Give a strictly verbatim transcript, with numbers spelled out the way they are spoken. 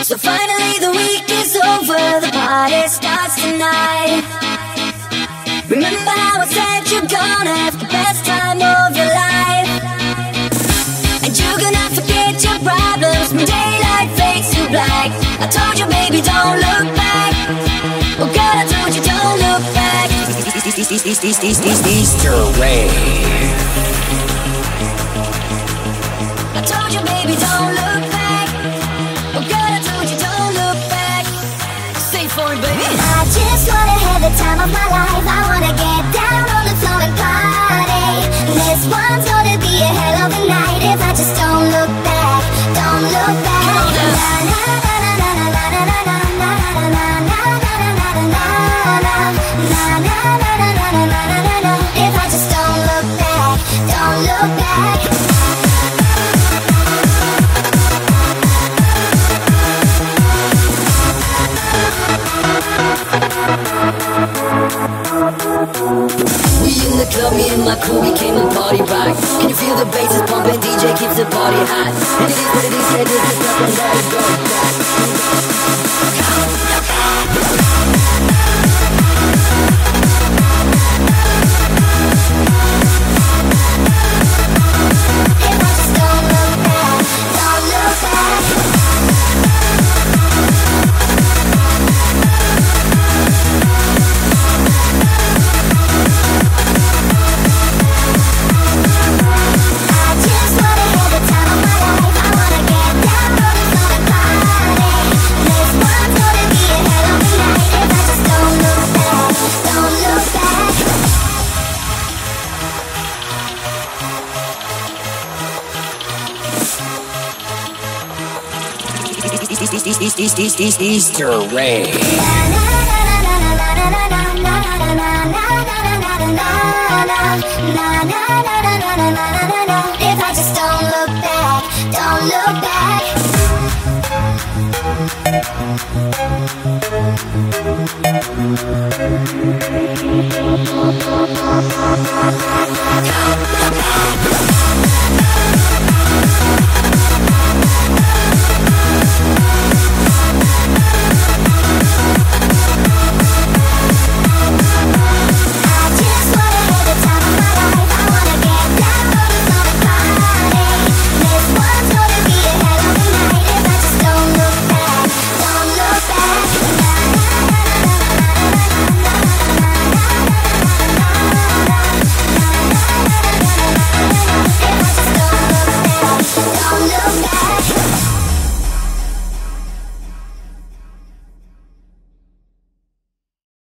So finally the week is over, the party starts tonight. Remember how I said you're gonna have the best time of your life, and you're gonna forget your problems when daylight fades to black. I told you, baby, don't look back. Oh God, I told you, don't look back. Easter Rave. I told you, baby, don't look back. Oh God, I told you, don't look back. Sing for me, baby. I just wanna have the time of my life. I wanna get down on the floor and party. This one's gonna be a hell of a night if I just don't look back. Don't look back. Na na na na na na na na na na na na na na na na. If I just don't look back, don't look back. We in the club, me and my crew, we came to party rock. Can you feel the bass is pumping? D J keeps the party hot. And it is what it is, head is just up and let it go. If I just don't look back, don't look back. I just wanna have the time of my life. I wanna get down on the floor and party. This one's gonna be a hell of a night if I just don't look back, don't look back. Easter Rave. Na na na na na na na na na na na na na na na na na na na.